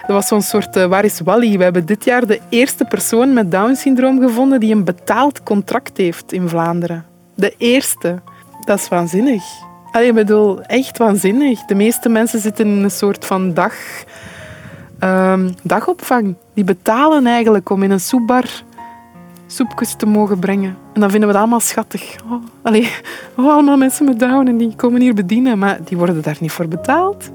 Dat was zo'n soort waar is Wally? We hebben dit jaar de eerste persoon met Down-syndroom gevonden die een betaald contract heeft in Vlaanderen. De eerste. Dat is waanzinnig. Allee, ik bedoel, echt waanzinnig. De meeste mensen zitten in een soort van dagopvang. Die betalen eigenlijk om in een soepbar soepjes te mogen brengen. En dan vinden we dat allemaal schattig. Allemaal mensen met Down en die komen hier bedienen, maar die worden daar niet voor betaald.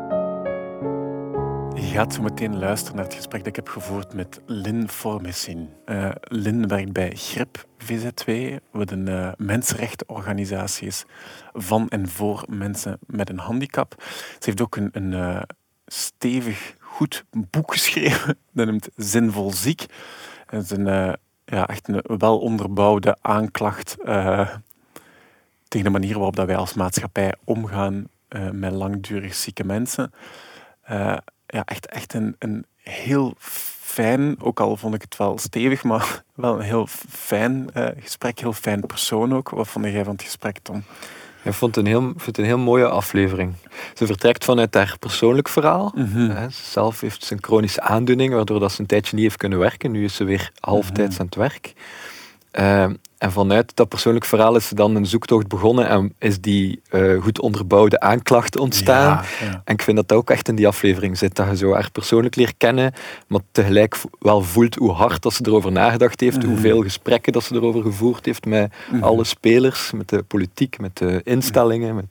Je gaat zo meteen luisteren naar het gesprek dat ik heb gevoerd met Lynn Formessin. Lynn werkt bij GRIP VZW, wat een mensenrechtenorganisatie is van en voor mensen met een handicap. Ze heeft ook een stevig, goed boek geschreven. Dat noemt Zinvol Ziek. Dat is echt een wel onderbouwde aanklacht tegen de manier waarop dat wij als maatschappij omgaan met langdurig zieke mensen. Echt een heel fijn, ook al vond ik het wel stevig, maar wel een heel fijn gesprek, heel fijn persoon ook. Wat vond jij van het gesprek, Tom? Ik vind het een heel mooie aflevering. Ze vertrekt vanuit haar persoonlijk verhaal. Mm-hmm. Zelf heeft ze een chronische aandoening, waardoor dat ze een tijdje niet heeft kunnen werken. Nu is ze weer halftijds aan het werk. En vanuit dat persoonlijk verhaal is ze dan een zoektocht begonnen en is die goed onderbouwde aanklacht ontstaan. Ja. En ik vind dat ook echt in die aflevering zit, dat je zo haar persoonlijk leert kennen, maar tegelijk wel voelt hoe hard dat ze erover nagedacht heeft, hoeveel gesprekken dat ze erover gevoerd heeft met alle spelers, met de politiek, met de instellingen.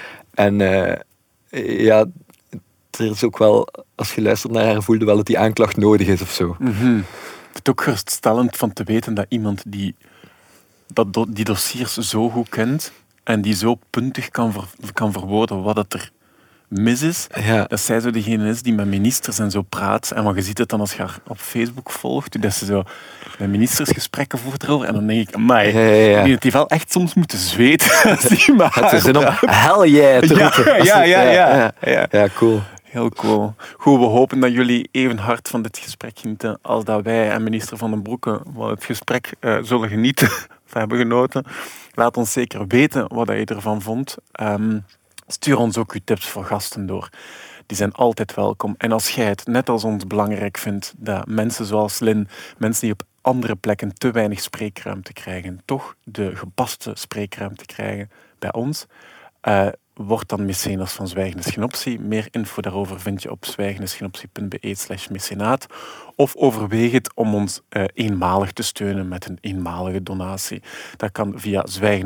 Er is ook wel, als je luistert naar haar, voelde wel dat die aanklacht nodig is of zo. Het is ook geruststellend van te weten dat iemand die dossiers zo goed kent en die zo puntig kan verwoorden wat het er mis is, dat zij zo degene is die met ministers en zo praat. En je ziet het dan als je haar op Facebook volgt, dat ze zo met ministers gesprekken voert erover. En dan denk ik, amai, ik denk dat die wel echt soms moeten zweten. Het is zin om hell yeah te roepen. Ja, cool. Heel cool. Goed, we hopen dat jullie even hard van dit gesprek genieten als dat wij en minister Van den Broeke van het gesprek zullen genieten of hebben genoten. Laat ons zeker weten wat je ervan vond. Stuur ons ook uw tips voor gasten door. Die zijn altijd welkom. En als jij het net als ons belangrijk vindt dat mensen zoals Lynn, mensen die op andere plekken te weinig spreekruimte krijgen, toch de gepaste spreekruimte krijgen bij ons, word dan mecenas van Zwijgende Schenoptie. Meer info daarover vind je op zwijgendeschenoptie.be/mecenaat. Of overweeg het om ons eenmalig te steunen met een eenmalige donatie. Dat kan via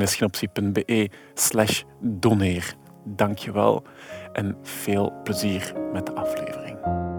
zwijgendeschenoptie.be/doneer. Dank je wel en veel plezier met de aflevering.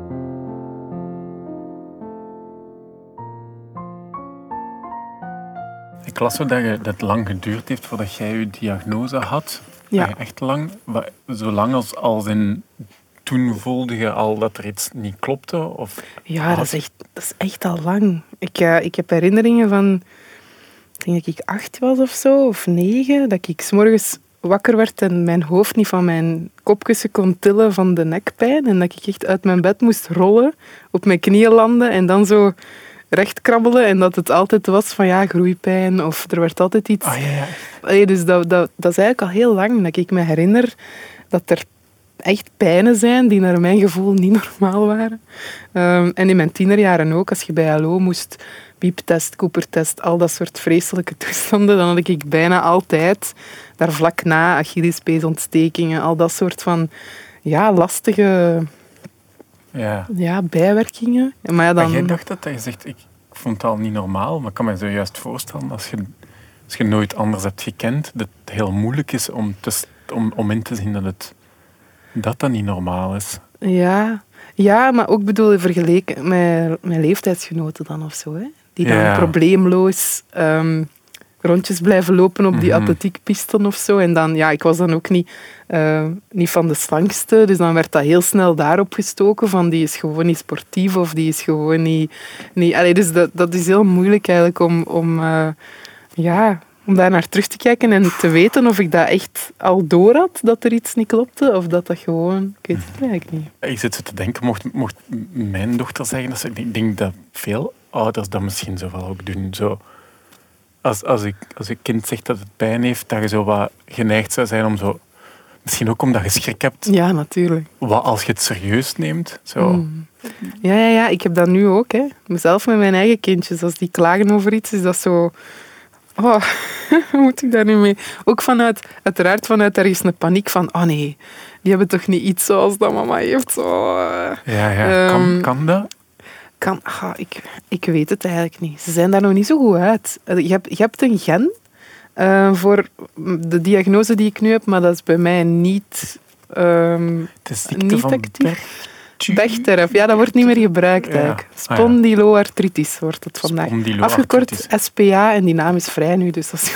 Ik las zo dat het lang geduurd heeft voordat jij je diagnose had. Ja. Echt lang? Zo lang als in... Toen voelde je al dat er iets niet klopte? Of ja, dat is echt al lang. Ik heb herinneringen van... Ik denk dat ik 8 was of zo, of 9. Dat ik 's morgens wakker werd en mijn hoofd niet van mijn kopkussen kon tillen van de nekpijn. En dat ik echt uit mijn bed moest rollen, op mijn knieën landen en dan zo recht krabbelen. En dat het altijd was van groeipijn of er werd altijd iets... Dus dat is eigenlijk al heel lang dat ik me herinner dat er echt pijnen zijn die naar mijn gevoel niet normaal waren. En in mijn tienerjaren ook, als je bij LO moest, pieptest, Coopertest, al dat soort vreselijke toestanden, dan had ik bijna altijd daar vlak na Achillespeesontstekingen, al dat soort van lastige bijwerkingen. Maar dan... En jij dacht dat je zegt, ik vond het al niet normaal, maar ik kan me zo juist voorstellen, als je nooit anders hebt gekend, dat het heel moeilijk is om in te zien dat niet normaal is. Ja, maar ook vergeleken met mijn leeftijdsgenoten dan of zo. Hè? Die dan probleemloos rondjes blijven lopen op die atletiekpisten of zo. En dan, ik was dan ook niet van de slankste, dus dan werd dat heel snel daarop gestoken van die is gewoon niet sportief of die is gewoon niet... Dus dat is heel moeilijk eigenlijk om daar naar terug te kijken en te weten of ik dat echt al door had, dat er iets niet klopte, of dat gewoon... Ik weet het eigenlijk niet. Ik zit zo te denken, mocht mijn dochter zeggen, ik denk dat veel ouders dat misschien zo wel ook doen. Zo, als je kind zegt dat het pijn heeft, dat je zo wat geneigd zou zijn om zo Misschien ook omdat je schrik hebt. Ja, natuurlijk. Wat als je het serieus neemt? Zo. Ja, ik heb dat nu ook. Hè. Mezelf met mijn eigen kindjes. Als die klagen over iets, is dat zo... Oh, hoe moet ik daar nu mee? Ook uiteraard vanuit ergens een paniek van... Oh nee, die hebben toch niet iets zoals dat mama heeft. Zo. Ja. Kan dat? Ik weet het eigenlijk niet. Ze zijn daar nog niet zo goed uit. Je hebt een gen voor de diagnose die ik nu heb, maar dat is bij mij niet, Het is ziekte van actief. Bechterew, ja, dat wordt niet meer gebruikt eigenlijk. Spondyloartritis wordt het vandaag. Afgekort SPA en die naam is vrij nu, dus dat is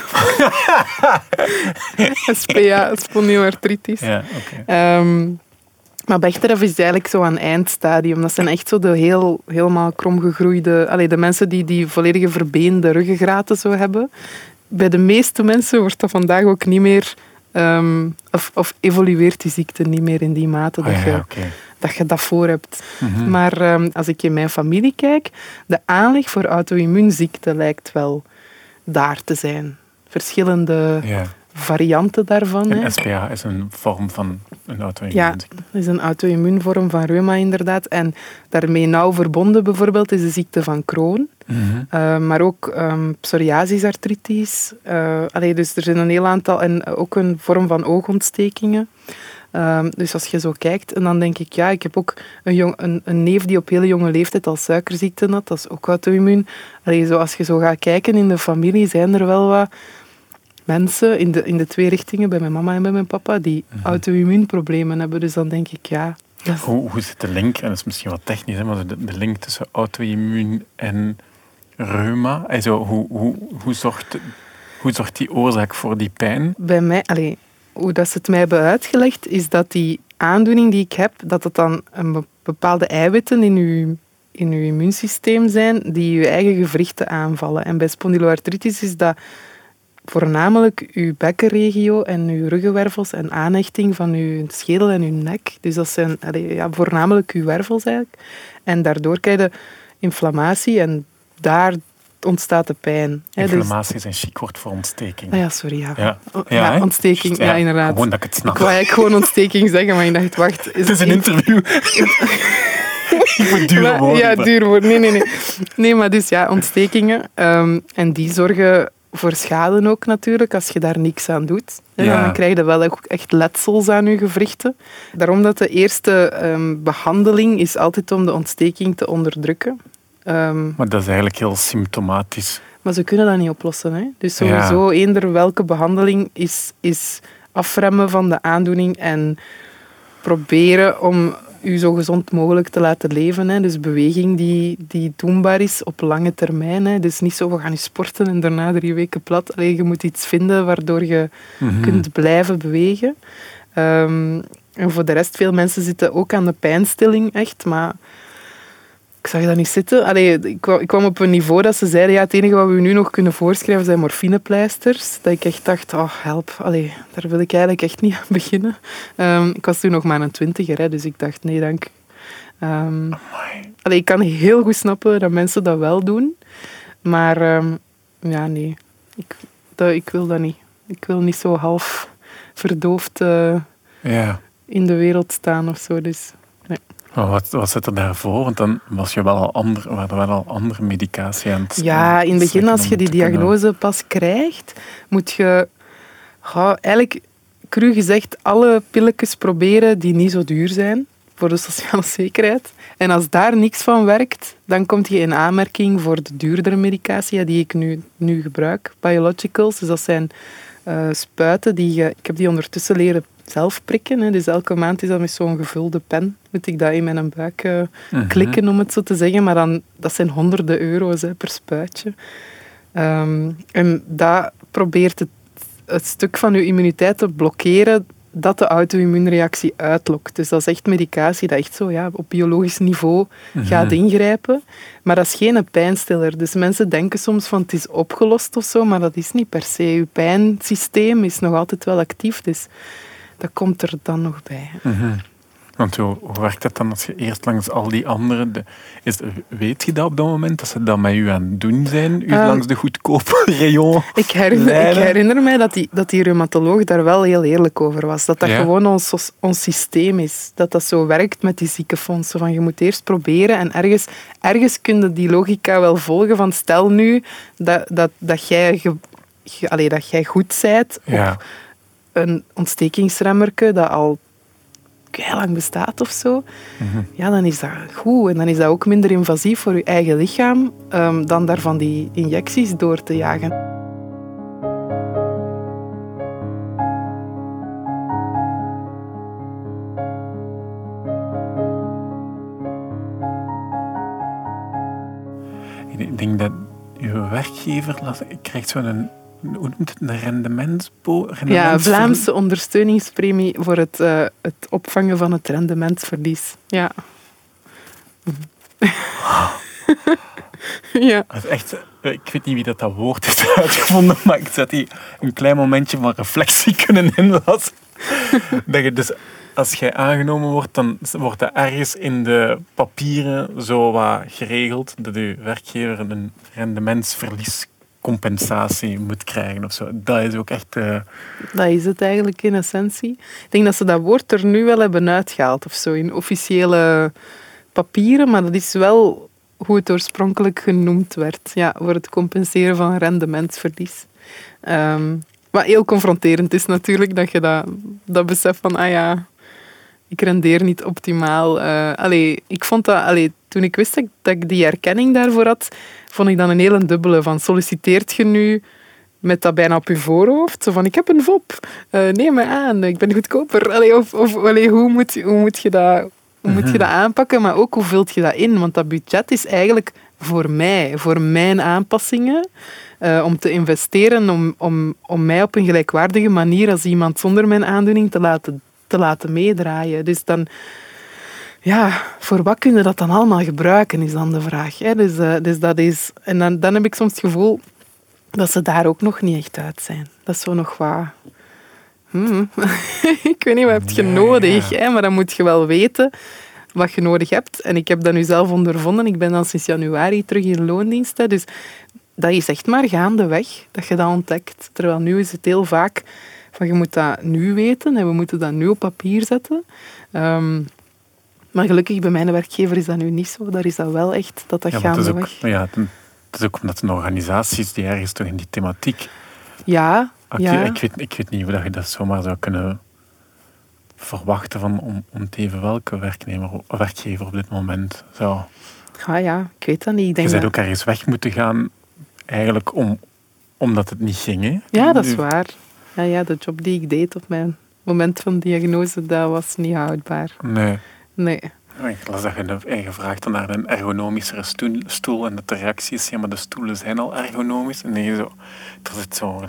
SPA, spondyloartritis. Ja, okay. Maar Bechterew is eigenlijk zo aan het eindstadium. Dat zijn echt zo de helemaal kromgegroeide... de mensen die volledige verbeende ruggengraten zo hebben. Bij de meeste mensen wordt dat vandaag ook niet meer... of evolueert die ziekte niet meer in die mate dat je dat voor hebt. Mm-hmm. Maar als ik in mijn familie kijk, de aanleg voor auto-immuunziekte lijkt wel daar te zijn. Verschillende varianten daarvan. En SPA is een vorm van een auto-immuunziekte. Ja, dat is een auto-immuunvorm van reuma inderdaad. En daarmee nauw verbonden bijvoorbeeld is de ziekte van Crohn. Mm-hmm. Maar ook psoriasisartritis. Dus er zijn een heel aantal... En ook een vorm van oogontstekingen. Dus als je zo kijkt, en dan denk ik, ik heb ook een neef die op hele jonge leeftijd al suikerziekte had. Dat is ook auto-immuun. Als je zo gaat kijken in de familie, zijn er wel wat mensen in de twee richtingen, bij mijn mama en bij mijn papa, die auto-immuunproblemen hebben. Dus dan denk ik, Hoe zit de link, en dat is misschien wat technisch, maar de link tussen auto-immuun en reuma? Also, hoe zorgt die oorzaak voor die pijn? Bij mij, hoe dat ze het mij hebben uitgelegd, is dat die aandoening die ik heb, dat het dan een bepaalde eiwitten in uw immuunsysteem zijn die je eigen gewrichten aanvallen. En bij spondyloartritis is dat voornamelijk uw bekkenregio en uw ruggenwervels en aanhechting van uw schedel en uw nek. Dus dat zijn voornamelijk uw wervels eigenlijk. En daardoor krijg je inflammatie en daar ontstaat de pijn. Inflammatie is een chic woord voor ontsteking. Sorry. Ontsteking, inderdaad. Gewoon dat ik het snap. Ik wou eigenlijk gewoon ontsteking zeggen, maar ik dacht, wacht. Het is een interview. Ik moet duur woorden. Ja, duur woorden. Nee. Nee, maar dus ontstekingen. En die zorgen voor schade ook natuurlijk, als je daar niks aan doet. Dan krijg je wel ook echt letsels aan je gewrichten. Daarom dat de eerste behandeling is altijd om de ontsteking te onderdrukken. Maar dat is eigenlijk heel symptomatisch. Maar ze kunnen dat niet oplossen. Hè? Dus sowieso, eender welke behandeling is afremmen van de aandoening en proberen om u zo gezond mogelijk te laten leven. Hè. Dus beweging die doenbaar is op lange termijn. Hè. Dus niet zo, we gaan nu sporten en daarna 3 weken plat. Je moet iets vinden waardoor je kunt blijven bewegen. En voor de rest, veel mensen zitten ook aan de pijnstilling, echt. Maar ik zag dat niet zitten. Ik kwam op een niveau dat ze zeiden, het enige wat we nu nog kunnen voorschrijven zijn morfinepleisters. Dat ik echt dacht, help. Daar wil ik eigenlijk echt niet aan beginnen. Ik was toen nog maar een 20er, dus ik dacht, nee dank. Ik kan heel goed snappen dat mensen dat wel doen. Maar nee. Ik wil dat niet. Ik wil niet zo half verdoofd in de wereld staan of zo. Dus, nee. Maar wat zit er daarvoor? Want dan was je waren wel al andere medicatie aan het... Ja, in het begin, als je die diagnose pas krijgt, moet je eigenlijk, cru gezegd, alle pilletjes proberen die niet zo duur zijn, voor de sociale zekerheid. En als daar niks van werkt, dan kom je in aanmerking voor de duurdere medicatie die ik nu gebruik, biologicals. Dus dat zijn spuiten ik heb die ondertussen leren zelf prikken. Hè. Dus elke maand is dat met zo'n gevulde pen. Moet ik dat in mijn buik klikken, om het zo te zeggen. Maar dat zijn honderden euro's per spuitje. En dat probeert het stuk van je immuniteit te blokkeren dat de auto-immuunreactie uitlokt. Dus dat is echt medicatie dat echt zo op biologisch niveau gaat ingrijpen. Maar dat is geen pijnstiller. Dus mensen denken soms van het is opgelost of zo, maar dat is niet per se. Je pijnsysteem is nog altijd wel actief, dus dat komt er dan nog bij. Want hoe werkt dat dan als je eerst langs al die anderen... Weet je dat op dat moment, dat ze dat met u aan het doen zijn? U langs de goedkope rayon Ik herinner mij dat die reumatoloog daar wel heel eerlijk over was. Dat gewoon ons systeem is. Dat zo werkt met die ziekenfondsen. Van je moet eerst proberen en ergens kun je die logica wel volgen. Van stel nu dat jij goed bent op een ontstekingsremmerke dat al heel lang bestaat of zo, ja, dan is dat goed. En dan is dat ook minder invasief voor je eigen lichaam dan daar van die injecties door te jagen. Ik denk dat uw werkgever krijgt zo'n... Hoe noemt het? Een rendementsbo? Ja, Vlaamse ondersteuningspremie voor het opvangen van het rendementsverlies. Ja. Ja. Dat is echt, ik weet niet wie dat woord heeft uitgevonden, maar ik zet hier een klein momentje van reflectie kunnen inlassen. Dat je dus, als jij aangenomen wordt, dan wordt dat ergens in de papieren zo wat geregeld dat je werkgever een rendementsverliescompensatie moet krijgen of zo. Dat is ook echt... Dat is het eigenlijk in essentie. Ik denk dat ze dat woord er nu wel hebben uitgehaald of zo, in officiële papieren, maar dat is wel hoe het oorspronkelijk genoemd werd. Ja, voor het compenseren van rendementsverlies. Wat heel confronterend is natuurlijk, dat je dat besef van, ik rendeer niet optimaal. Ik vond dat... toen ik wist dat ik die erkenning daarvoor had, vond ik dan een hele dubbele van, solliciteert je nu met dat bijna op je voorhoofd? Zo van, ik heb een VOP, neem me aan, ik ben goedkoper. Hoe moet je dat... Hoe moet je dat aanpakken, maar ook hoe vult je dat in? Want dat budget is eigenlijk voor mijn aanpassingen, om te investeren, om mij op een gelijkwaardige manier als iemand zonder mijn aandoening te laten meedraaien. Dus dan, ja, voor wat kun je dat dan allemaal gebruiken, is dan de vraag. Hè? Dus dat is... En dan heb ik soms het gevoel dat ze daar ook nog niet echt uit zijn. Dat is zo nog wat... Ik weet niet, wat heb je nodig? Hè? Maar dan moet je wel weten wat je nodig hebt. En ik heb dat nu zelf ondervonden. Ik ben dan sinds januari terug in loondienst. Hè. Dus dat is echt maar gaandeweg dat je dat ontdekt. Terwijl nu is het heel vaak van, je moet dat nu weten en we moeten dat nu op papier zetten. Maar gelukkig bij mijn werkgever is dat nu niet zo. Daar is dat wel echt dat gaandeweg... Het is ook omdat een organisatie is die ergens toch in die thematiek... Ja. Ik weet niet hoe je dat zomaar zou kunnen verwachten om te even welke werkgever op dit moment zou... Ik weet dat niet. Je bent ook ergens weg moeten gaan, eigenlijk omdat het niet ging. Hè? Ja, dat is waar. Ja, de job die ik deed op mijn moment van diagnose, dat was niet houdbaar. Nee. Ik las dat je gevraagd had naar een ergonomischere stoel en dat de reactie is, ja, maar de stoelen zijn al ergonomisch. En er zit zo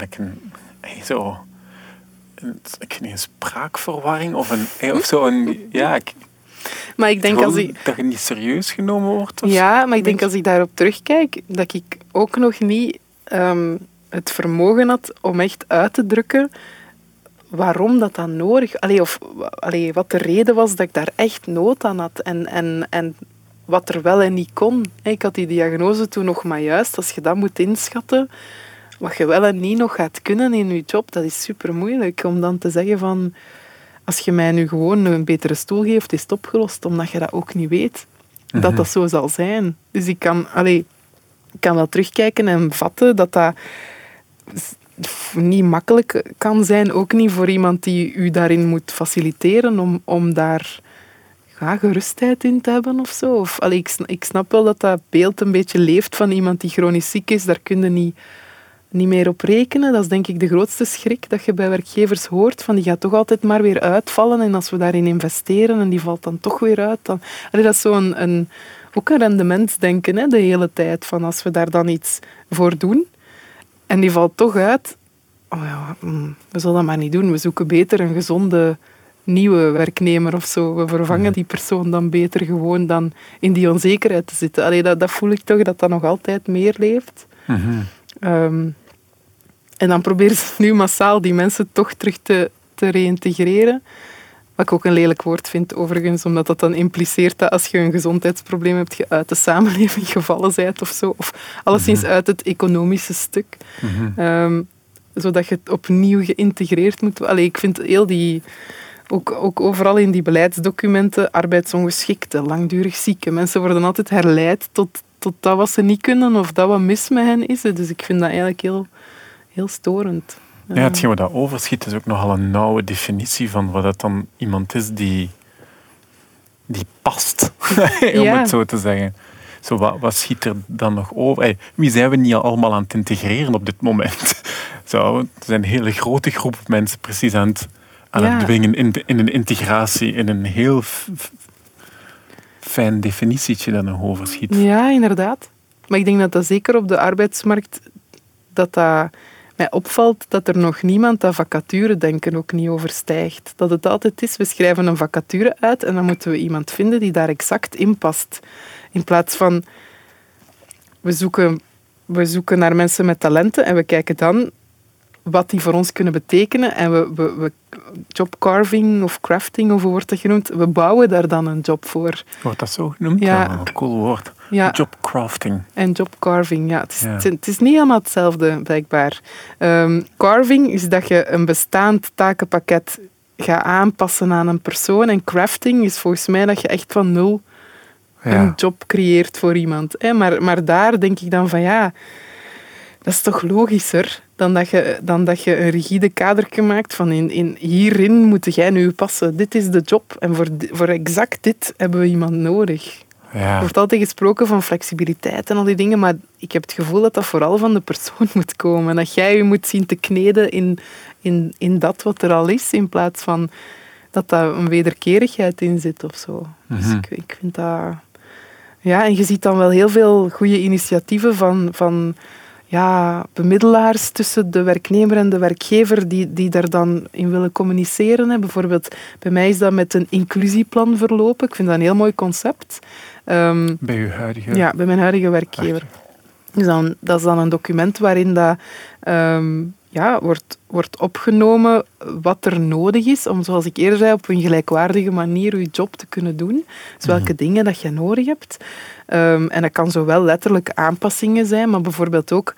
een spraakverwarring of zo. Maar ik denk dat je niet serieus genomen wordt. Maar ik denk als ik daarop terugkijk, dat ik ook nog niet het vermogen had om echt uit te drukken waarom dat dan nodig... wat de reden was dat ik daar echt nood aan had. En wat er wel en niet kon. Ik had die diagnose toen nog maar juist. Als je dat moet inschatten, wat je wel en niet nog gaat kunnen in je job, dat is super moeilijk. Om dan te zeggen van... Als je mij nu gewoon een betere stoel geeft, is het opgelost. Omdat je dat ook niet weet. Dat dat zo zal zijn. Dus ik kan wel terugkijken en vatten dat niet makkelijk kan zijn, ook niet voor iemand die u daarin moet faciliteren om daar gerustheid in te hebben of zo. Ik snap wel dat beeld een beetje leeft van iemand die chronisch ziek is. Daar kun je niet meer op rekenen. Dat is denk ik de grootste schrik dat je bij werkgevers hoort. Van die gaat toch altijd maar weer uitvallen en als we daarin investeren en die valt dan toch weer uit. Dat is zo ook een rendementsdenken, hè, de hele tijd. Van als we daar dan iets voor doen en die valt toch uit, we zullen dat maar niet doen. We zoeken beter een gezonde nieuwe werknemer of zo. We vervangen die persoon dan beter gewoon dan in die onzekerheid te zitten. Dat voel ik toch dat nog altijd meer leeft. En dan proberen ze nu massaal die mensen toch terug te reïntegreren. Wat ik ook een lelijk woord vind, overigens, omdat dat dan impliceert dat als je een gezondheidsprobleem hebt, je uit de samenleving gevallen bent of zo. Of alleszins uit het economische stuk. Zodat je het opnieuw geïntegreerd moet worden. Ik vind heel die... Ook overal in die beleidsdocumenten, arbeidsongeschikte, langdurig zieke. Mensen worden altijd herleid tot dat wat ze niet kunnen of dat wat mis met hen is. Dus ik vind dat eigenlijk heel, heel storend. Ja, hetgeen wat dat overschiet is ook nogal een nauwe definitie van wat dat dan iemand is die past, om het zo te zeggen. Zo, wat schiet er dan nog over? Hey, wie zijn we niet allemaal aan het integreren op dit moment? Zo, er zijn een hele grote groep mensen precies aan het dwingen in een integratie, in een heel fijn definitietje dat nog overschiet. Ja, inderdaad. Maar ik denk dat zeker op de arbeidsmarkt dat mij opvalt dat er nog niemand dat vacature-denken ook niet overstijgt. Dat het altijd is, we schrijven een vacature uit en dan moeten we iemand vinden die daar exact in past. In plaats van, we zoeken naar mensen met talenten en we kijken dan wat die voor ons kunnen betekenen. En we jobcarving of crafting, of hoe wordt dat genoemd? We bouwen daar dan een job voor. Wordt dat zo genoemd? Ja. Een cool woord. Ja. Jobcrafting. En jobcarving, ja. Het is niet helemaal hetzelfde, blijkbaar. Carving is dat je een bestaand takenpakket gaat aanpassen aan een persoon. En crafting is volgens mij dat je echt van nul een job creëert voor iemand. Maar daar denk ik dan van dat is toch logischer dan dat je een rigide kadertje maakt van hierin moet jij nu passen. Dit is de job en voor exact dit hebben we iemand nodig. Ja. Er wordt altijd gesproken van flexibiliteit en al die dingen, maar ik heb het gevoel dat dat vooral van de persoon moet komen. Dat jij je moet zien te kneden in dat wat er al is, in plaats van dat daar een wederkerigheid in zit of zo. Dus ik vind dat... Ja, en je ziet dan wel heel veel goede initiatieven van bemiddelaars tussen de werknemer en de werkgever die daar dan in willen communiceren. Bijvoorbeeld, bij mij is dat met een inclusieplan verlopen. Ik vind dat een heel mooi concept. Bij uw huidige? Ja, bij mijn huidige werkgever. Dus dat is dan een document waarin dat, wordt opgenomen wat er nodig is om, zoals ik eerder zei, op een gelijkwaardige manier je job te kunnen doen. Dus welke dingen dat je nodig hebt. En dat kan zowel letterlijk aanpassingen zijn, maar bijvoorbeeld ook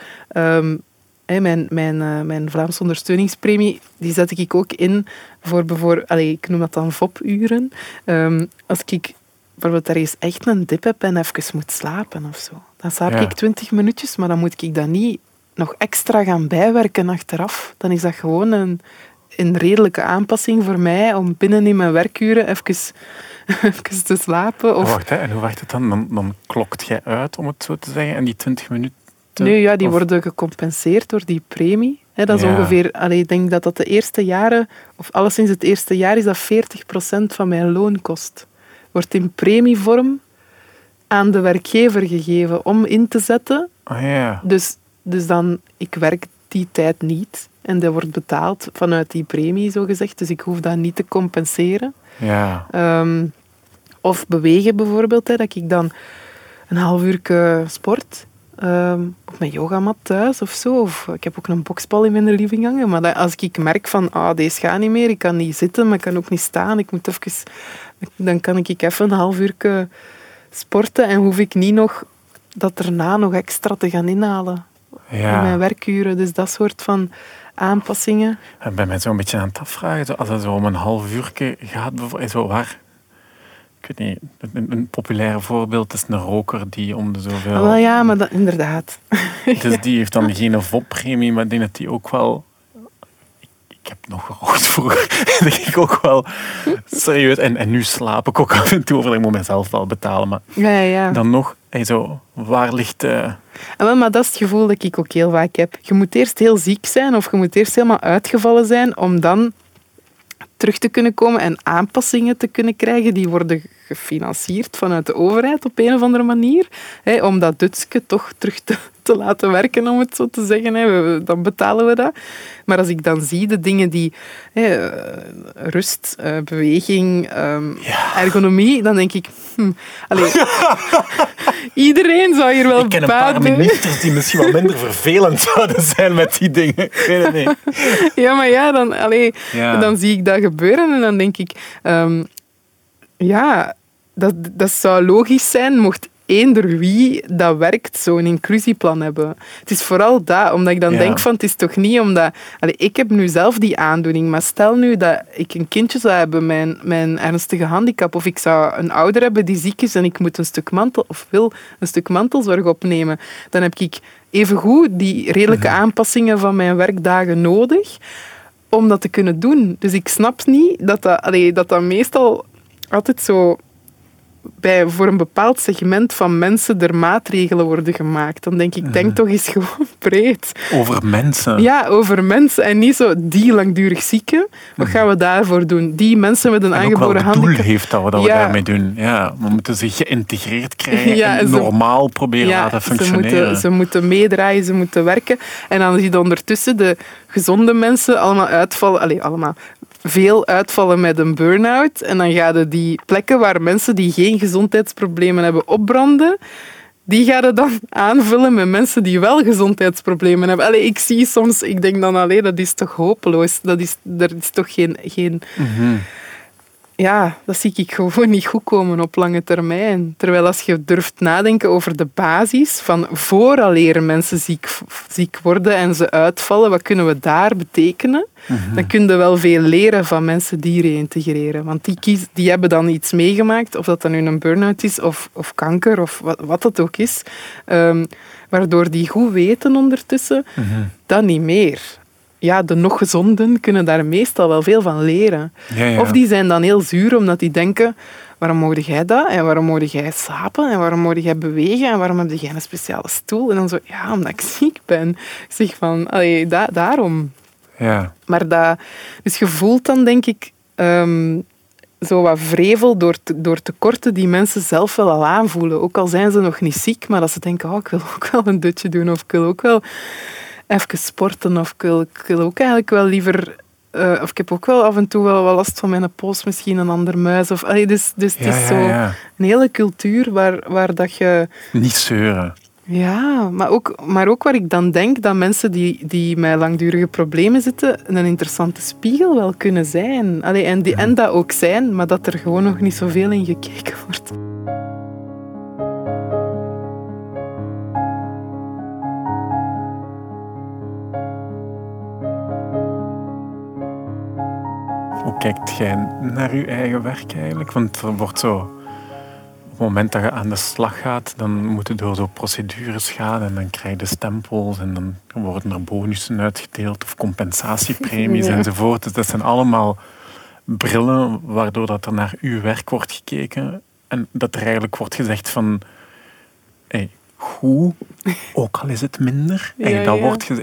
mijn Vlaamse ondersteuningspremie, die zet ik ook in voor ik noem dat dan VOP-uren. Als ik bijvoorbeeld ergens echt een dip heb en even moet slapen of zo, dan slaap ik 20 minuutjes, maar dan moet ik dat niet nog extra gaan bijwerken achteraf. Dan is dat gewoon een redelijke aanpassing voor mij om binnen in mijn werkuren even te slapen. Of... Wacht, en hoe werkt het dan? Dan klokt jij uit, om het zo te zeggen, en die 20 minuten... Nee, die worden gecompenseerd door die premie. Dat is ongeveer... ik denk dat de eerste jaren, of alleszins het eerste jaar, is dat 40% van mijn loonkost. Wordt in premievorm aan de werkgever gegeven om in te zetten. Oh, ja. Dus dan, ik werk die tijd niet. En dat wordt betaald vanuit die premie, zogezegd. Dus ik hoef dat niet te compenseren. Ja. Of bewegen bijvoorbeeld, dat ik dan een half uur sport. Op mijn yogamat thuis of zo. Of ik heb ook een boksbal in mijn living hangen. Maar als ik merk van, deze gaat niet meer. Ik kan niet zitten, maar ik kan ook niet staan. Ik moet even... Dan kan ik even een half uur sporten. En hoef ik niet nog dat erna nog extra te gaan inhalen. In mijn werkuren. Dus dat soort van aanpassingen. Ik ben mij zo een beetje aan het afvragen. Als het zo om een half uur gaat, zo waar... Ik weet niet, een populair voorbeeld is een roker die om de zoveel... Wel ja, maar inderdaad. Dus die heeft dan geen VOP-premie, maar ik denk dat die ook wel... Ik heb nog gerookt vroeger. Dat ik ook wel serieus... En nu slaap ik ook af en toe over. Ik moet mezelf wel betalen, maar... Ja. Dan nog, waar ligt... Maar dat is het gevoel dat ik ook heel vaak heb. Je moet eerst heel ziek zijn of je moet eerst helemaal uitgevallen zijn om dan terug te kunnen komen en aanpassingen te kunnen krijgen die worden gefinancierd vanuit de overheid op een of andere manier. Hè, om dat Dutske toch terug te laten werken, om het zo te zeggen. Hè. Dan betalen we dat. Maar als ik dan zie de dingen die... rust, beweging, ergonomie, dan denk ik... iedereen zou hier wel Ik ken een paar ministers die misschien wat minder vervelend zouden zijn met die dingen. Ik weet het niet. Ja, maar ja, dan zie ik dat gebeuren en dan denk ik... dat zou logisch zijn mocht eender wie dat werkt zo'n inclusieplan hebben. Het is vooral dat, omdat ik dan denk van, het is toch niet omdat... ik heb nu zelf die aandoening, maar stel nu dat ik een kindje zou hebben met mijn ernstige handicap, of ik zou een ouder hebben die ziek is en ik moet een stuk mantel, of wil een stuk mantelzorg opnemen, dan heb ik evengoed die redelijke aanpassingen van mijn werkdagen nodig om dat te kunnen doen. Dus ik snap niet dat meestal altijd zo... voor een bepaald segment van mensen er maatregelen worden gemaakt. Dan denk ik, denk toch eens gewoon breed. Over mensen. Ja, over mensen. En niet zo die langdurig zieken. Wat gaan we daarvoor doen? Die mensen met een aangeboren handicap. Het doel heeft dat we daarmee doen. Ja, we moeten ze geïntegreerd krijgen en normaal proberen laten functioneren. Ze moeten meedraaien, ze moeten werken. En dan zie je ondertussen de gezonde mensen allemaal uitvallen. Veel uitvallen met een burn-out. En dan gaan die plekken waar mensen die geen gezondheidsproblemen hebben opbranden, die gaan het dan aanvullen met mensen die wel gezondheidsproblemen hebben. Ik zie soms, ik denk dan, dat is toch hopeloos. Er is toch geen Ja, dat zie ik gewoon niet goed komen op lange termijn. Terwijl als je durft nadenken over de basis van vooraleer mensen ziek worden en ze uitvallen, wat kunnen we daar betekenen? Dan kun je wel veel leren van mensen die reïntegreren. Want die hebben dan iets meegemaakt, of dat dan nu een burn-out is, of kanker, of wat het ook is, waardoor die goed weten ondertussen, dat niet meer. Ja, de nog gezonden kunnen daar meestal wel veel van leren. Ja. Of die zijn dan heel zuur omdat die denken, waarom mocht jij dat? En waarom mocht jij slapen? En waarom mocht jij bewegen? En waarom heb jij een speciale stoel? En dan zo, ja, omdat ik ziek ben. Ik zeg van, daarom. Ja. Maar dus je voelt dan, denk ik, zo wat vrevel door tekorten die mensen zelf wel al aanvoelen. Ook al zijn ze nog niet ziek, maar dat ze denken, ik wil ook wel een dutje doen, of ik wil ook wel even sporten, of ik wil ook eigenlijk wel liever... of ik heb ook wel af en toe wel last van mijn pols, misschien een ander muis. Dus het is zo een hele cultuur waar dat je... Niet zeuren. Ja, maar ook waar ik dan denk dat mensen die met langdurige problemen zitten een interessante spiegel wel kunnen zijn. En dat ook zijn, maar dat er gewoon nog niet zoveel in gekeken wordt. Hoe kijkt jij naar je eigen werk eigenlijk? Want er wordt zo... Op het moment dat je aan de slag gaat, dan moet je door zo'n procedures gaan en dan krijg je stempels en dan worden er bonussen uitgedeeld of compensatiepremies enzovoort. Dus dat zijn allemaal brillen waardoor dat er naar uw werk wordt gekeken en dat er eigenlijk wordt gezegd van goed, ook al is het minder. Wordt gezegd.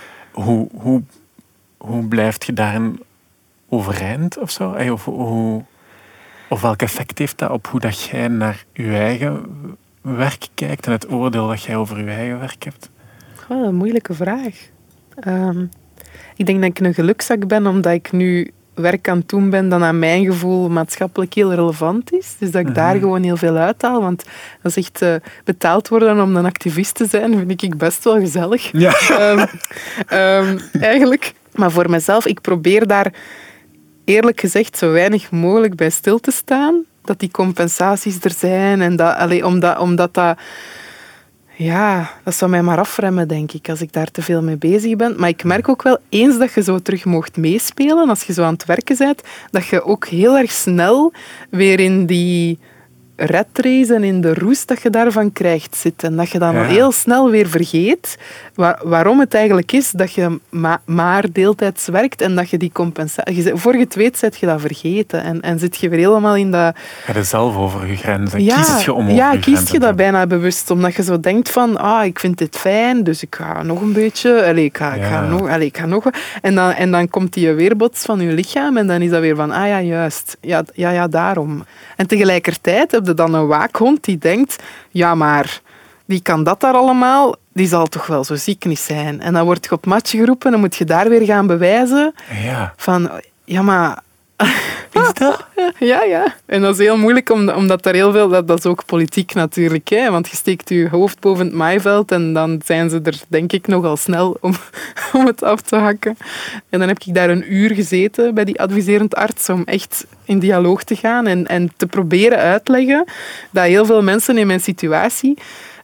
Hoe blijft je daarin overeind of zo? Of welk effect heeft dat op hoe dat jij naar je eigen werk kijkt en het oordeel dat jij over je eigen werk hebt? Wel een moeilijke vraag. Ik denk dat ik een gelukzak ben omdat ik nu werk aan het doen ben dat aan mijn gevoel maatschappelijk heel relevant is. Dus dat ik daar gewoon heel veel uithaal. Want dat is echt betaald worden om een activist te zijn, vind ik best wel gezellig. Ja. Eigenlijk. Maar voor mezelf, ik probeer daar eerlijk gezegd zo weinig mogelijk bij stil te staan. Dat die compensaties er zijn. En omdat dat... Ja, dat zou mij maar afremmen, denk ik, als ik daar te veel mee bezig ben. Maar ik merk ook wel, eens dat je zo terug mocht meespelen, als je zo aan het werken bent, dat je ook heel erg snel weer in die rat race en in de roest dat je daarvan krijgt zitten. En dat je dan heel snel weer vergeet waarom het eigenlijk is dat je maar deeltijds werkt en dat je die compensatie... Voor je het weet, zit je dat vergeten. En zit je weer helemaal in dat... Ga je zelf over je grenzen? Kies je om over je grenzen? Ja, kies je dat bijna bewust. Omdat je zo denkt van, ik vind dit fijn, dus ik ga nog een beetje... Ik ga nog... En dan komt die weerbots van je lichaam en dan is dat weer van, juist. Ja, daarom. En tegelijkertijd heb je dan een waakhond die denkt, ja, maar die kan dat daar allemaal, die zal toch wel zo ziek niet zijn. En dan word je op matje geroepen en dan moet je daar weer gaan bewijzen van, ja, maar... Is dat? Ja. En dat is heel moeilijk, omdat er heel veel... Dat is ook politiek natuurlijk, hè? Want je steekt je hoofd boven het maaiveld en dan zijn ze er, denk ik, nogal snel om het af te hakken. En dan heb ik daar een uur gezeten bij die adviserend arts om echt in dialoog te gaan en te proberen uitleggen dat heel veel mensen in mijn situatie...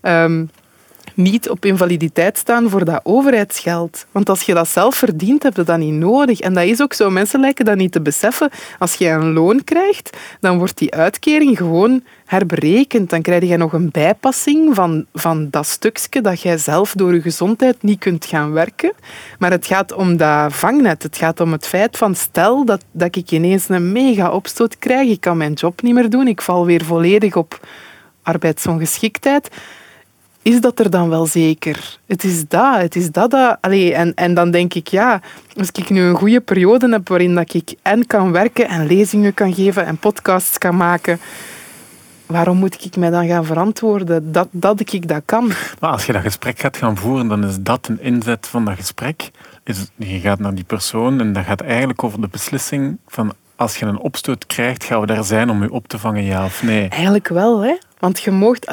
niet op invaliditeit staan voor dat overheidsgeld. Want als je dat zelf verdient, heb je dat niet nodig. En dat is ook zo. Mensen lijken dat niet te beseffen. Als je een loon krijgt, dan wordt die uitkering gewoon herberekend. Dan krijg je nog een bijpassing van dat stukje dat jij zelf door je gezondheid niet kunt gaan werken. Maar het gaat om dat vangnet. Het gaat om het feit van, stel dat ik ineens een mega opstoot krijg, ik kan mijn job niet meer doen, ik val weer volledig op arbeidsongeschiktheid. Is dat er dan wel zeker? Het is dat. En dan denk ik, als ik nu een goede periode heb waarin dat ik en kan werken en lezingen kan geven en podcasts kan maken, waarom moet ik mij dan gaan verantwoorden dat ik dat kan? Maar als je dat gesprek gaat gaan voeren, dan is dat een inzet van dat gesprek. Je gaat naar die persoon en dat gaat eigenlijk over de beslissing van, als je een opstoot krijgt, gaan we daar zijn om je op te vangen, ja of nee? Eigenlijk wel, hè. Want je moogt,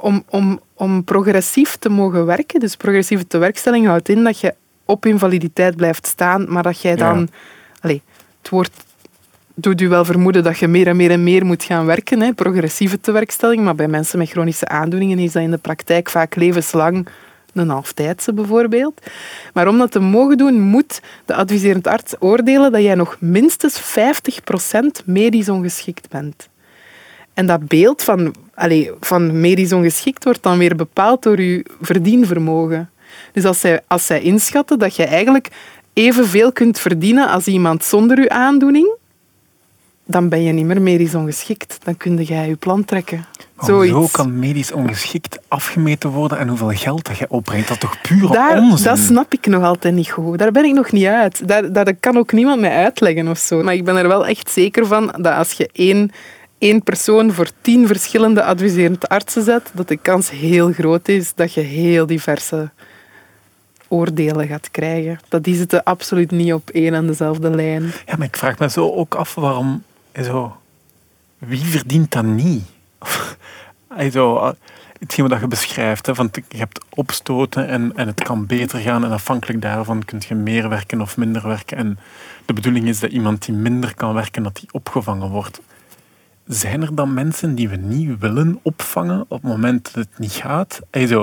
om progressief te mogen werken, dus progressieve tewerkstelling houdt in dat je op invaliditeit blijft staan, maar dat jij dan... het woord doet u wel vermoeden dat je meer en meer en meer moet gaan werken, hè, progressieve tewerkstelling, maar bij mensen met chronische aandoeningen is dat in de praktijk vaak levenslang een halftijdse bijvoorbeeld. Maar om dat te mogen doen, moet de adviserend arts oordelen dat jij nog minstens 50% medisch ongeschikt bent. En dat beeld van medisch ongeschikt wordt dan weer bepaald door je verdienvermogen. Dus als zij inschatten dat je eigenlijk evenveel kunt verdienen als iemand zonder je aandoening, dan ben je niet meer medisch ongeschikt. Dan kun jij je plan trekken. Zo kan medisch ongeschikt afgemeten worden en hoeveel geld dat je opbrengt. Dat is toch pure onzin? Dat snap ik nog altijd niet goed. Daar ben ik nog niet uit. Daar kan ook niemand mij uitleggen of zo. Maar ik ben er wel echt zeker van dat als je één persoon voor 10 verschillende adviserende artsen zet, dat de kans heel groot is dat je heel diverse oordelen gaat krijgen. Dat die zitten absoluut niet op één en dezelfde lijn. Ja, maar ik vraag me zo ook af waarom... Wie verdient dat niet? Hetgeen wat je beschrijft, hè, van je hebt opstoten en het kan beter gaan en afhankelijk daarvan kun je meer werken of minder werken. En de bedoeling is dat iemand die minder kan werken, dat die opgevangen wordt. Zijn er dan mensen die we niet willen opvangen op het moment dat het niet gaat?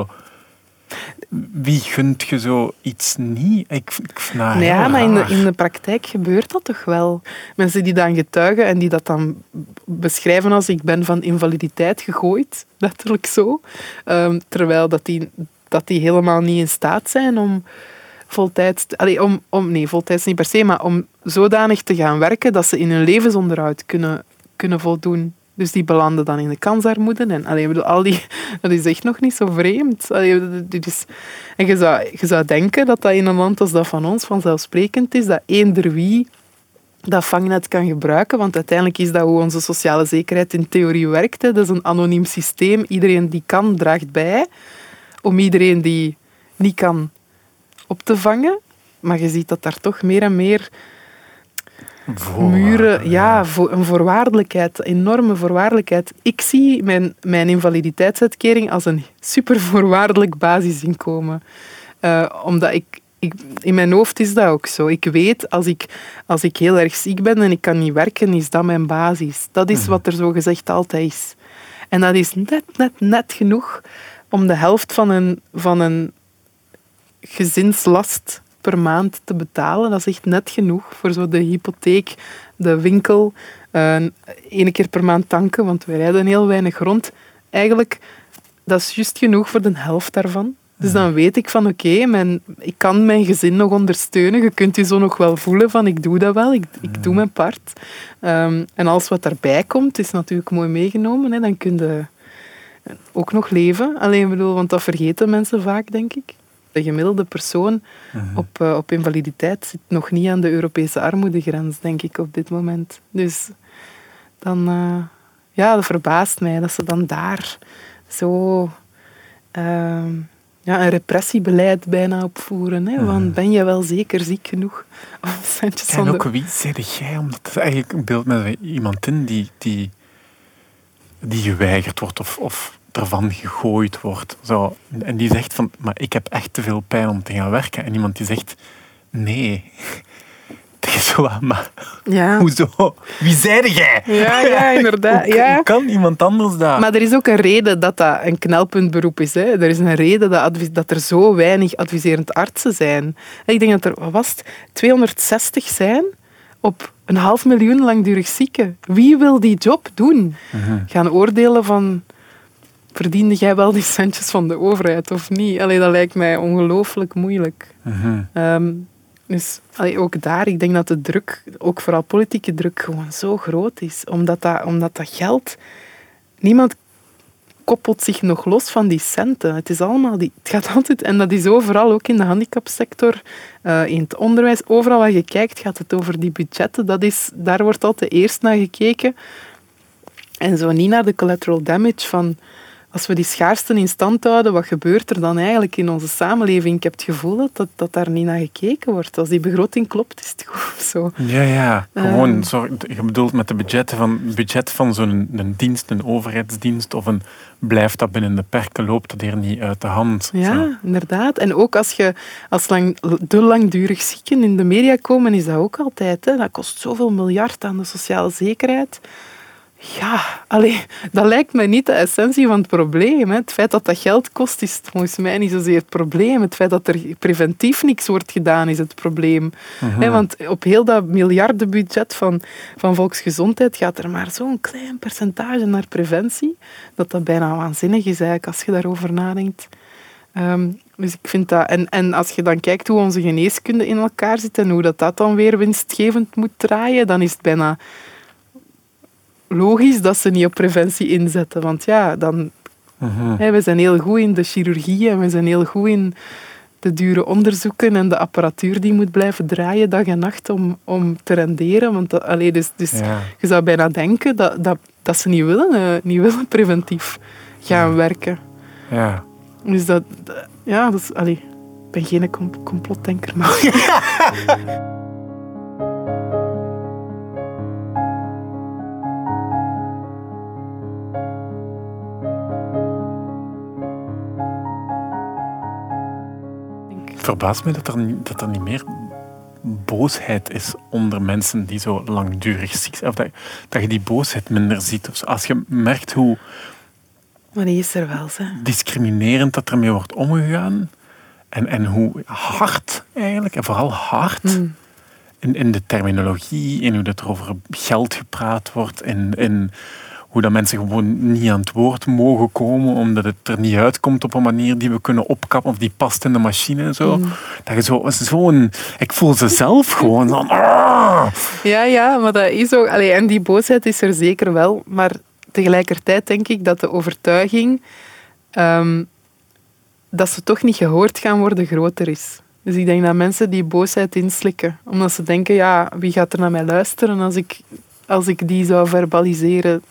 Wie gunt je zoiets niet? Maar in de praktijk gebeurt dat toch wel. Mensen die dan getuigen en die dat dan beschrijven als ik ben van invaliditeit gegooid, letterlijk zo. Terwijl dat die helemaal niet in staat zijn om voltijds... voltijds niet per se, maar om zodanig te gaan werken dat ze in hun levensonderhoud kunnen voldoen. Dus die belanden dan in de kansarmoede. En dat is echt nog niet zo vreemd. En je zou denken dat in een land als dat van ons vanzelfsprekend is, dat eender wie dat vangnet kan gebruiken. Want uiteindelijk is dat hoe onze sociale zekerheid in theorie werkt. Hè. Dat is een anoniem systeem. Iedereen die kan, draagt bij om iedereen die niet kan op te vangen. Maar je ziet dat daar toch meer en meer... muren, een voorwaardelijkheid, een enorme voorwaardelijkheid. Ik zie mijn invaliditeitsuitkering als een supervoorwaardelijk basisinkomen. Omdat ik in mijn hoofd is dat ook zo. Ik weet, als ik heel erg ziek ben en ik kan niet werken, is dat mijn basis. Dat is wat er zogezegd altijd is. En dat is net genoeg om de helft van een gezinslast per maand te betalen. Dat is echt net genoeg voor zo de hypotheek, de winkel, 1 keer per maand tanken, want wij rijden heel weinig rond. Eigenlijk, dat is juist genoeg voor de helft daarvan. Dus dan weet ik van oké, ik kan mijn gezin nog ondersteunen. Je kunt je zo nog wel voelen van ik doe dat wel, ik doe mijn part. En alles wat daarbij komt, is natuurlijk mooi meegenomen. Hè. Dan kun je ook nog leven. Alleen bedoel, want dat vergeten mensen vaak, denk ik. De gemiddelde persoon op invaliditeit zit nog niet aan de Europese armoedegrens, denk ik, op dit moment. Dus dan, dat verbaast mij dat ze dan daar zo een repressiebeleid bijna opvoeren. Hè? Want ben je wel zeker ziek genoeg? En ook wie zei jij? Omdat het eigenlijk een beeld met iemand in die geweigerd wordt of ervan gegooid wordt. Zo. En die zegt van, maar ik heb echt te veel pijn om te gaan werken. En iemand die zegt, nee. Dat is zo, maar hoezo? Wie zeide jij? Ja, inderdaad. Hoe kan iemand anders dat? Maar er is ook een reden dat dat een knelpuntberoep is. Hè. Er is een reden dat er zo weinig adviserend artsen zijn. Ik denk dat er 260 zijn op 500.000 langdurig zieken. Wie wil die job doen? Gaan oordelen van, verdiende jij wel die centjes van de overheid of niet? Dat lijkt mij ongelooflijk moeilijk. Dus ook daar, ik denk dat de druk, ook vooral politieke druk, gewoon zo groot is. Omdat dat geld... Niemand koppelt zich nog los van die centen. Het is allemaal... Het gaat altijd... En dat is overal, ook in de handicapsector, in het onderwijs. Overal waar je kijkt, gaat het over die budgetten. Daar wordt altijd eerst naar gekeken. En zo niet naar de collateral damage van... Als we die schaarste in stand houden, wat gebeurt er dan eigenlijk in onze samenleving? Ik heb het gevoel dat daar niet naar gekeken wordt. Als die begroting klopt, is het goed zo. Ja. Gewoon, je bedoelt met de budget van zo'n dienst, een overheidsdienst, of blijft dat binnen de perken, loopt dat hier niet uit de hand. Ja, zo. Inderdaad. En ook als de langdurig zieken in de media komen, is dat ook altijd. Hè. Dat kost zoveel miljard aan de sociale zekerheid. Ja, dat lijkt mij niet de essentie van het probleem. Hè. Het feit dat dat geld kost, is volgens mij niet zozeer het probleem. Het feit dat er preventief niks wordt gedaan, is het probleem. Want op heel dat miljardenbudget van volksgezondheid gaat er maar zo'n klein percentage naar preventie, dat bijna waanzinnig is eigenlijk, als je daarover nadenkt. Dus ik vind dat... En als je dan kijkt hoe onze geneeskunde in elkaar zit en hoe dat dan weer winstgevend moet draaien, dan is het bijna... logisch dat ze niet op preventie inzetten. Want we zijn heel goed in de chirurgie en we zijn heel goed in de dure onderzoeken en de apparatuur die moet blijven draaien dag en nacht om te renderen. Want je zou bijna denken dat ze niet willen preventief gaan werken. Ja. Dus ik ben geen complotdenker, maar... Het verbaast me dat er niet meer boosheid is onder mensen die zo langdurig ziek zijn. Of dat je die boosheid minder ziet. Of zo. Als je merkt hoe... Maar die is er wel, hè. Discriminerend dat ermee wordt omgegaan. En hoe hard eigenlijk, en vooral hard, in de terminologie, in hoe dat er over geld gepraat wordt, in hoe dat mensen gewoon niet aan het woord mogen komen, omdat het er niet uitkomt op een manier die we kunnen opkappen, of die past in de machine en zo. Dat je ik voel ze zelf gewoon van... Ja, maar dat is ook... en die boosheid is er zeker wel, maar tegelijkertijd denk ik dat de overtuiging dat ze toch niet gehoord gaan worden groter is. Dus ik denk dat mensen die boosheid inslikken, omdat ze denken, wie gaat er naar mij luisteren als ik die zou verbaliseren...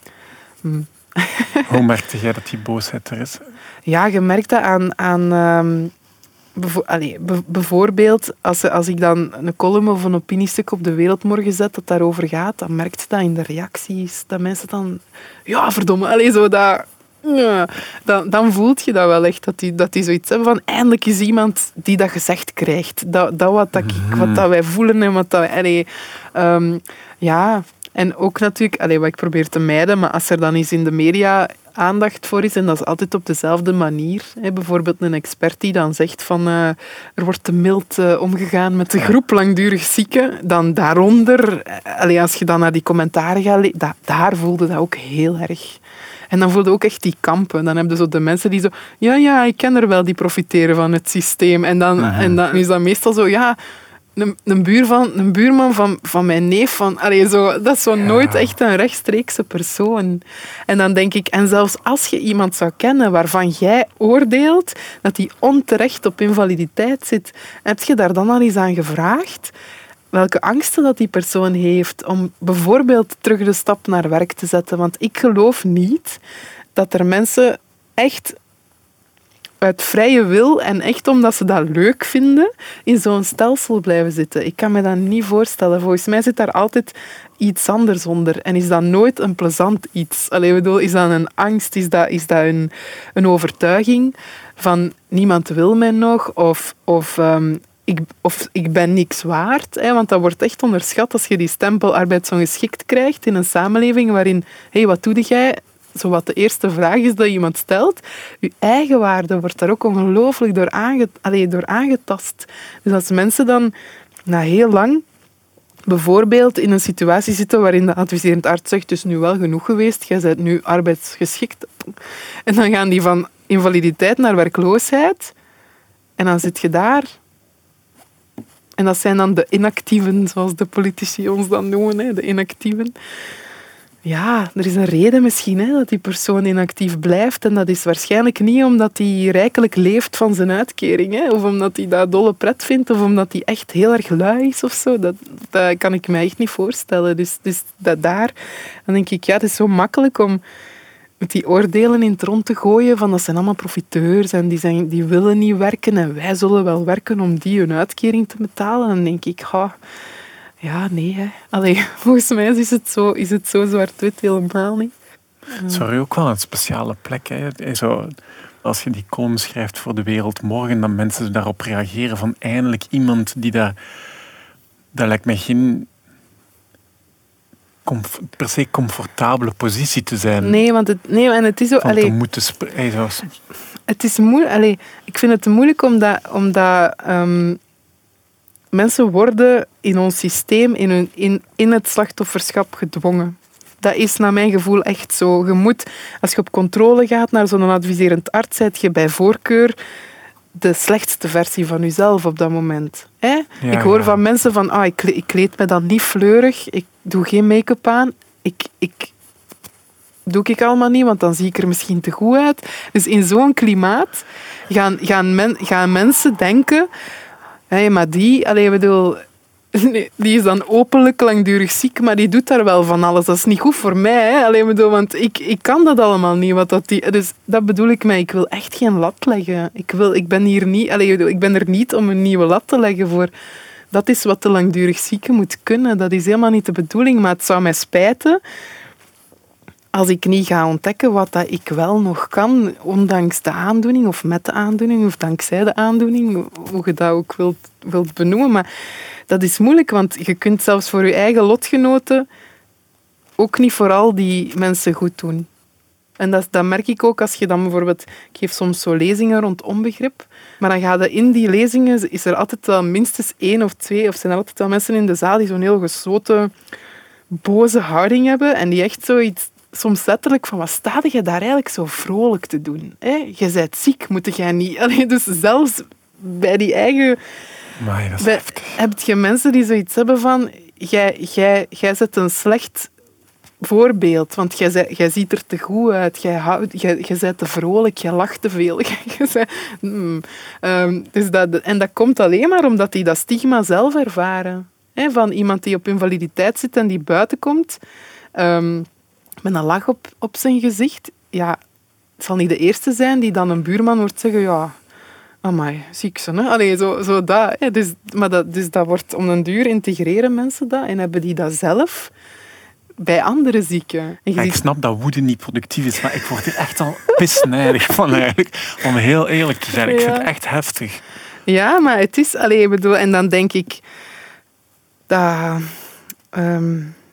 Hoe merkte jij dat die boosheid er is? Ja, je merkt dat aan bijvoorbeeld, als ik dan een column of een opiniestuk op de Wereldmorgen zet dat daarover gaat, dan merk je dat in de reacties, dat mensen dan... Ja, verdomme, zo dat... Dan voelt je dat wel echt, dat die zoiets hebben van eindelijk is iemand die dat gezegd krijgt. Wat wij voelen en wat dat... En ook natuurlijk, wat ik probeer te mijden, maar als er dan eens in de media aandacht voor is, en dat is altijd op dezelfde manier. Bijvoorbeeld een expert die dan zegt van er wordt te mild omgegaan met de groep langdurig zieken, dan daaronder, als je dan naar die commentaren gaat, daar voelde dat ook heel erg. En dan voelde ook echt die kampen. Dan heb je zo de mensen die zo... Ja, ik ken er wel, die profiteren van het systeem. En dan is dat meestal zo... Ja, een buurman van mijn neef. Dat is zo nooit echt een rechtstreekse persoon. En dan denk ik... En zelfs als je iemand zou kennen waarvan jij oordeelt dat die onterecht op invaliditeit zit, heb je daar dan al eens aan gevraagd welke angsten dat die persoon heeft om bijvoorbeeld terug de stap naar werk te zetten? Want ik geloof niet dat er mensen echt uit vrije wil en echt omdat ze dat leuk vinden, in zo'n stelsel blijven zitten. Ik kan me dat niet voorstellen. Volgens mij zit daar altijd iets anders onder. En is dat nooit een plezant iets? Is dat een angst? Is dat een overtuiging van niemand wil mij nog? Of ik ben niks waard, want dat wordt echt onderschat als je die stempel arbeidsongeschikt krijgt in een samenleving waarin, wat doe jij? Zo wat de eerste vraag is dat iemand stelt. Je eigen waarde wordt daar ook ongelooflijk door aangetast. Dus als mensen dan na heel lang bijvoorbeeld in een situatie zitten waarin de adviserend arts zegt, het is nu wel genoeg geweest, jij bent nu arbeidsgeschikt. En dan gaan die van invaliditeit naar werkloosheid. En dan zit je daar. En dat zijn dan de inactieven, zoals de politici ons dan noemen, de inactieven. Ja, er is een reden misschien dat die persoon inactief blijft. En dat is waarschijnlijk niet omdat hij rijkelijk leeft van zijn uitkering. Of omdat hij dat dolle pret vindt. Of omdat hij echt heel erg lui is of zo. Dat kan ik me echt niet voorstellen. Dus dan denk ik, het is zo makkelijk om met die oordelen in het rond te gooien van dat zijn allemaal profiteurs en die willen niet werken en wij zullen wel werken om die hun uitkering te betalen. En dan denk ik, ja, nee. Volgens mij is het zo zwart-wit helemaal niet. Het is voor u ook wel een speciale plek. Zo, als je die column schrijft voor De Wereld Morgen, dat mensen daarop reageren van eindelijk iemand die dat lijkt mij geen per se comfortabele positie te zijn. Nee, en het is zo... te moeten het is moeilijk. Ik vind het moeilijk omdat mensen worden in ons systeem, in het slachtofferschap gedwongen. Dat is naar mijn gevoel echt zo. Je moet, als je op controle gaat naar zo'n adviserend arts, zet je bij voorkeur de slechtste versie van jezelf op dat moment. Ja, ik hoor van mensen van, ik kleed me dan niet fleurig, ik doe geen make-up aan, doe ik allemaal niet, want dan zie ik er misschien te goed uit. Dus in zo'n klimaat gaan mensen denken, maar die is dan openlijk langdurig ziek, maar die doet daar wel van alles. Dat is niet goed voor mij. Want ik kan dat allemaal niet. Dus dat bedoel ik mij. Ik wil echt geen lat leggen. Ik ben er niet om een nieuwe lat te leggen voor. Dat is wat de langdurig zieke moet kunnen. Dat is helemaal niet de bedoeling. Maar het zou mij spijten als ik niet ga ontdekken wat dat ik wel nog kan, ondanks de aandoening, of met de aandoening, of dankzij de aandoening, hoe je dat ook wilt benoemen. Maar dat is moeilijk, want je kunt zelfs voor je eigen lotgenoten ook niet voor al die mensen goed doen. En dat merk ik ook als je dan bijvoorbeeld... Ik geef soms zo lezingen rond onbegrip, maar dan gaat in die lezingen is er altijd wel minstens 1 of 2, of zijn er altijd wel mensen in de zaal die zo'n heel gesloten, boze houding hebben en die echt zoiets... Soms letterlijk van, wat sta je daar eigenlijk zo vrolijk te doen? Je bent ziek, moet jij niet... Dus zelfs bij die eigen... Maar dat is heb je mensen die zoiets hebben van... Jij zet een slecht voorbeeld, want jij ziet er te goed uit. Jij bent te vrolijk, jij lacht te veel. En dat komt alleen maar omdat die dat stigma zelf ervaren. Van iemand die op invaliditeit zit en die buiten komt... met een lach op zijn gezicht. Ja, het zal niet de eerste zijn die dan een buurman hoort zeggen... Ja, amai, ziek ze, hè? Zo dat. Hè? Dus dat wordt om een duur integreren mensen dat en hebben die dat zelf bij andere zieken. Ik snap dat woede niet productief is, maar ik word er echt al pisnijdig van eigenlijk. Om heel eerlijk te zijn. Ik vind het echt heftig. Ja, maar het is... En dan denk ik... Dat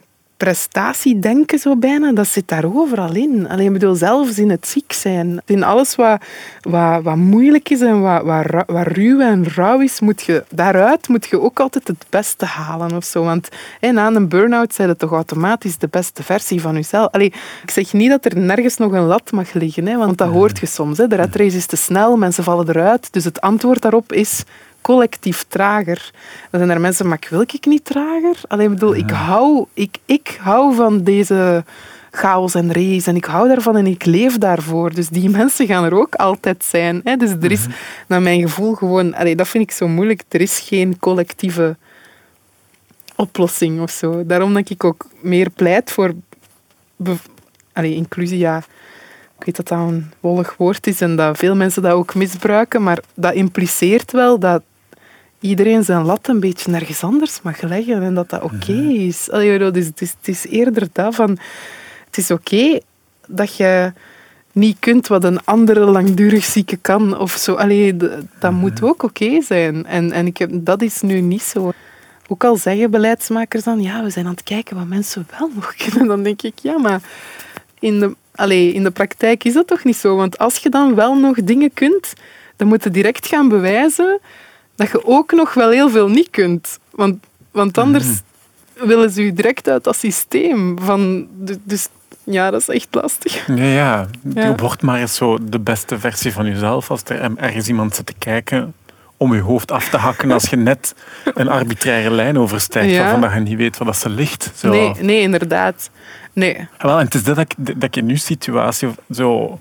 prestatiedenken zo bijna, dat zit daar overal in. Alleen, ik bedoel, zelfs in het ziek zijn. In alles wat moeilijk is en wat ruw en rauw is, daaruit moet je ook altijd het beste halen of zo. Want na een burn-out zijn het toch automatisch de beste versie van jezelf. Allee, ik zeg niet dat er nergens nog een lat mag liggen, hè, want dat hoort je soms. Hè. De rat race is te snel, mensen vallen eruit. Dus het antwoord daarop is collectief trager. Dan zijn er mensen, maar wil ik niet trager? Allee, ik bedoel, ik hou van deze chaos en race en ik hou daarvan en ik leef daarvoor. Dus die mensen gaan er ook altijd zijn. Hè? Dus er is, naar mijn gevoel, gewoon... Allee, dat vind ik zo moeilijk. Er is geen collectieve oplossing of zo. Daarom dat ik ook meer pleit voor... inclusie, ja... Ik weet dat dat een wollig woord is en dat veel mensen dat ook misbruiken, maar dat impliceert wel dat iedereen zijn lat een beetje nergens anders mag leggen en dat dat oké is. Dus het is eerder dat van... Het is oké dat je niet kunt wat een andere langdurig zieke kan of zo. Dat moet ook oké zijn. En dat is nu niet zo. Ook al zeggen beleidsmakers dan, ja, we zijn aan het kijken wat mensen wel nog kunnen. Dan denk ik, ja, maar in de praktijk is dat toch niet zo? Want als je dan wel nog dingen kunt, dan moet je direct gaan bewijzen dat je ook nog wel heel veel niet kunt. Want anders willen ze je direct uit dat systeem. Dus ja, dat is echt lastig. Ja. Je wordt maar eens zo de beste versie van jezelf als er ergens iemand zit te kijken om je hoofd af te hakken als je net een arbitraire lijn overstijgt waarvan dat je niet weet waar dat ze ligt. Zo. Nee, inderdaad. Nee. Wel, en het is dat ik in uw situatie zo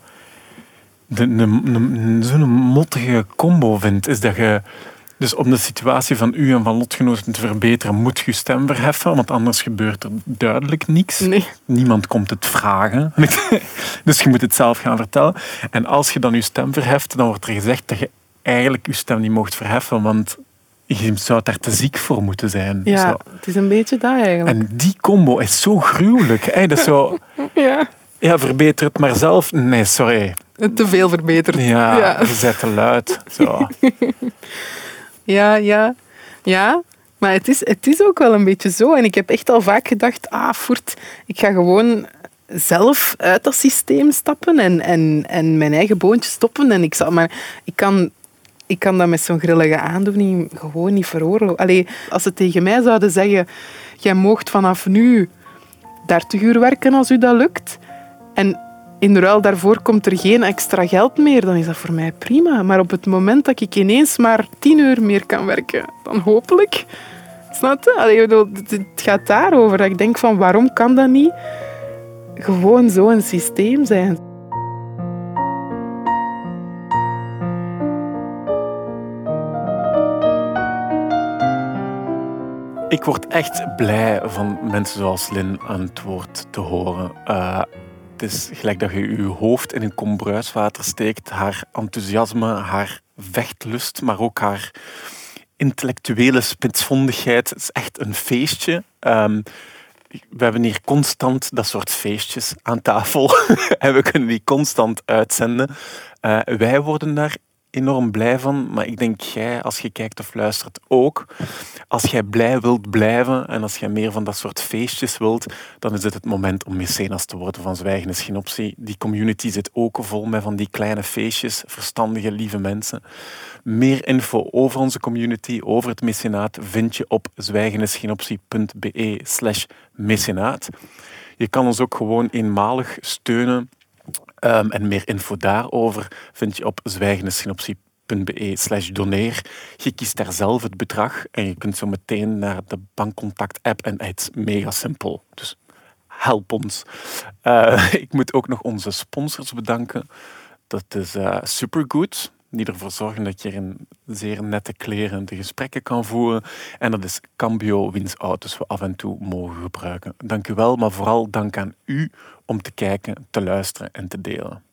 zo'n mottige combo vind, is dat je dus om de situatie van u en van lotgenoten te verbeteren, moet je stem verheffen, want anders gebeurt er duidelijk niks. Nee. Niemand komt het vragen. Dus je moet het zelf gaan vertellen. En als je dan je stem verheft, dan wordt er gezegd dat je eigenlijk je stem niet mocht verheffen, want je zou daar te ziek voor moeten zijn. Ja, zo. Het is een beetje dat eigenlijk. En die combo is zo gruwelijk. Dat is zo... Ja, verbeter het maar zelf. Nee, sorry. Te veel verbeterd. Ja, je zet te luid. Zo. Ja, maar het is ook wel een beetje zo. En ik heb echt al vaak gedacht, ik ga gewoon zelf uit dat systeem stappen en mijn eigen boontje stoppen. En ik kan dat met zo'n grillige aandoening gewoon niet veroorloven. Als ze tegen mij zouden zeggen, jij moogt vanaf nu 30 uur werken als u dat lukt. En in ruil daarvoor komt er geen extra geld meer, dan is dat voor mij prima. Maar op het moment dat ik ineens maar 10 uur meer kan werken, dan hopelijk... Snap je? Het gaat daarover. Dat ik denk van, waarom kan dat niet gewoon zo'n systeem zijn? Ik word echt blij van mensen zoals Lynn aan het woord te horen. Het is gelijk dat je je hoofd in een kom bruiswater steekt. Haar enthousiasme, haar vechtlust, maar ook haar intellectuele spitsvondigheid. Het is echt een feestje. We hebben hier constant dat soort feestjes aan tafel. En we kunnen die constant uitzenden. Wij worden daar enorm blij van, maar ik denk jij, als je kijkt of luistert, ook. Als jij blij wilt blijven en als jij meer van dat soort feestjes wilt, dan is het moment om mecenas te worden van Zwijgen is geen optie. Die community zit ook vol met van die kleine feestjes, verstandige, lieve mensen. Meer info over onze community, over het mecenaat, vind je op zwijgenisgeenoptie.be/mecenaat. Je kan ons ook gewoon eenmalig steunen. En meer info daarover vind je op zwijgenisgeenoptie.be/doneer. Je kiest daar zelf het bedrag en je kunt zo meteen naar de bankcontact-app en het is mega simpel. Dus help ons. Ik moet ook nog onze sponsors bedanken. Dat is Supergood, die ervoor zorgen dat je in zeer nette kleren de gesprekken kan voeren. En dat is Cambio, wiens auto's we af en toe mogen gebruiken. Dank u wel, maar vooral dank aan u om te kijken, te luisteren en te delen.